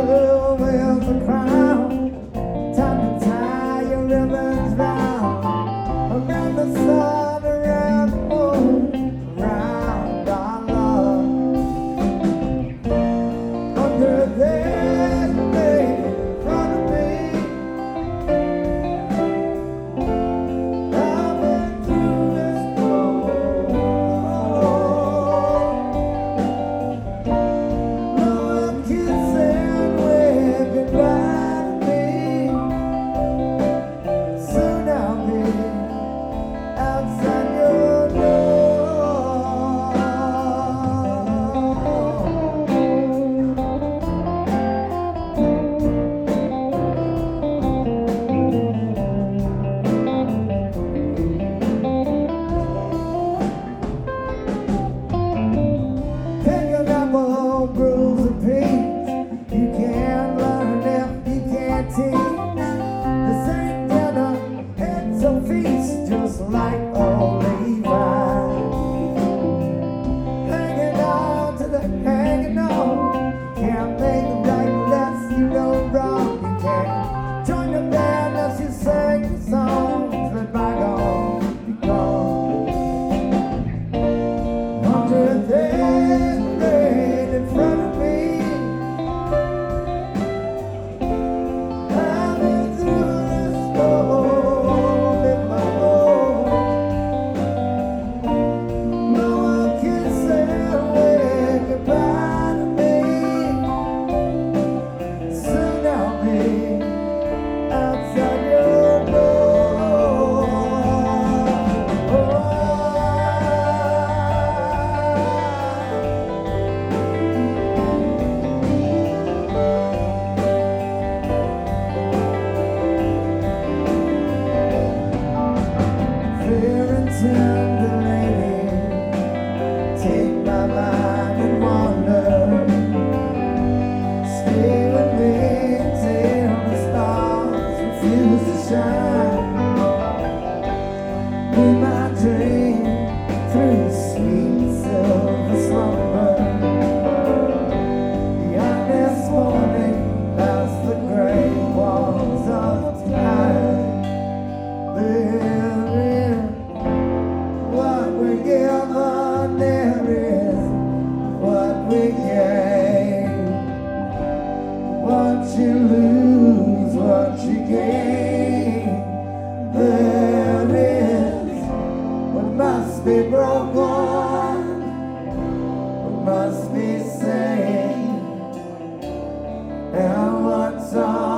love is a crown. Time to tie your ribbons round. Around the sun, around the moon, around our love. Under this day in front of me, I've been through this storm. No one can say wave goodbye to me. Soon I'll be outside your door. Pick a number, bruise and peach. You can't learn if you can't teach. This ain't dinner, it's a feast, just like old Levi. Hanging on to the hanging on. Can't make it right unless you know wrong. You can't join the band unless you sing the songs. Let bygones be gone. Under this rain in front of me, I've been through this storm in my home. No one can say goodbye to me. Soon I'll be outside your door. Fair and tender lady, take my mind and wander. Stay with me until the stars refuse to shine. Be my dream through sweet silver slumber. Beyond this morning, past the gray walls of time. There is what we give, and there is what we gain. What you lose, what you gain. There is what must be broken, what must be saved, and what's all